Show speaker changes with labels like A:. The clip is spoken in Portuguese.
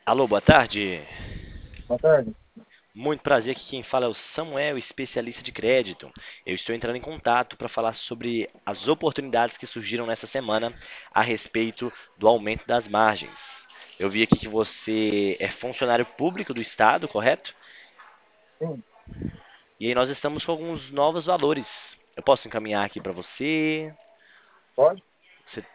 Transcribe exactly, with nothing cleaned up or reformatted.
A: Alô, boa tarde.
B: Boa tarde.
A: Muito prazer, aqui quem fala é o Samuel, especialista de crédito. Eu estou entrando em contato para falar sobre as oportunidades que surgiram nessa semana a respeito do aumento das margens. Eu vi aqui que você é funcionário público do estado, correto?
B: Sim,
A: E aí nós estamos com alguns novos valores. Eu posso encaminhar aqui para você?
B: pode?